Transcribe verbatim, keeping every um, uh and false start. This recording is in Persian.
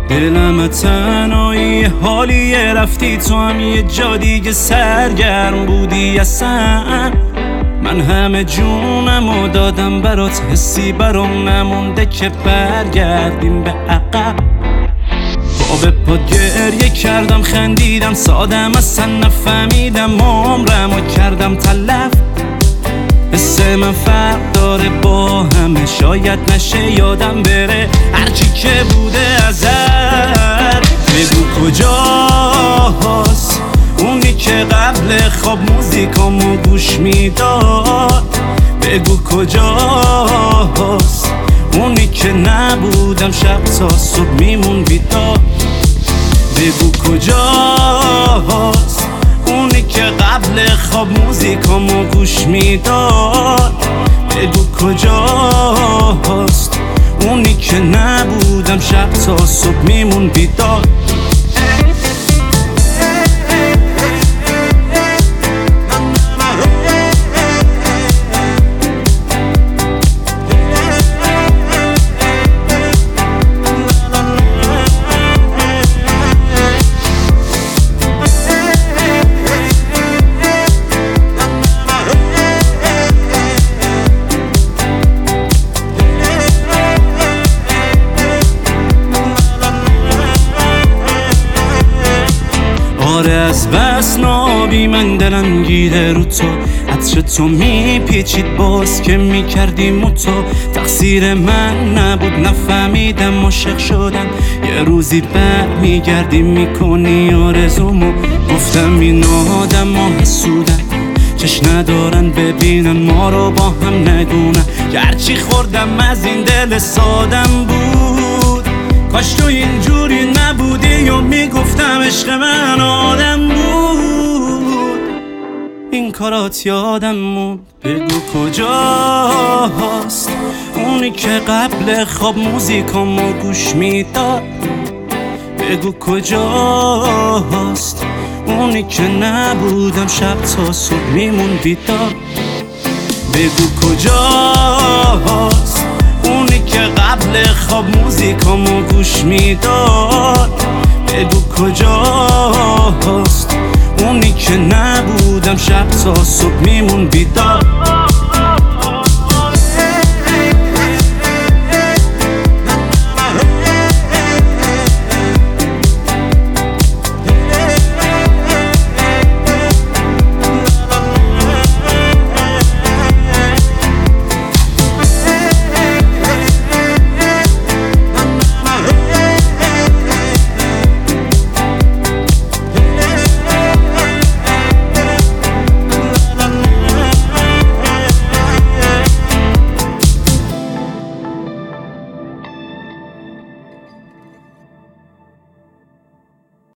دلم تنهایی حالیه، رفتی تو هم یه جا دیگه سرگرم بودی اصلا. من همه جونمو دادم برات، حسی برام نمونده که برگردیم به عقب. پا به پا گریه کردم، خندیدم، سادم اصلا نفهمیدم، عمرمو کردم تلف. حس من فرق داره با همه، شاید نشه یادم بره هرچی که بوده ازت. بگو کجاست اونی که قبل خواب موزیکامو گوش میداد؟ بگو کجاست اونی که نبودم شب تا صبح میمون بیدار؟ بگو کجاست اونی که قبل خواب موزیکامو گوش میداد؟ بگو کجاست اونی که نبودم شب تا صبح میمون بیدار؟ آره از بس نابی من دلم گیره رو تو، عطر تو میپیچید باز که میکردیم تو. تقصیر من نبود نفهمیدم عاشق شدم، یه روزی بر میگردی میکنی آرزومو. گفتم این آدم ها حسودن، چش ندارن ببینن ما رو با هم نگونن. گرچی خوردم از این دل سادم بود، کاش تو اینجوری نبودی یا میگفتم عشق من آدم بود. این کارات یادم موند. بگو کجاست اونی که قبل خواب موزیکامو گوش میداد؟ بگو کجاست اونی که نبودم شب تا صبح میمون بیدار؟ بگو کجاست اونی که قبل خواب موزیکامو گوش میداد؟ بگو کجاست اونی که نبودم شب تا صبح میمون بیدار؟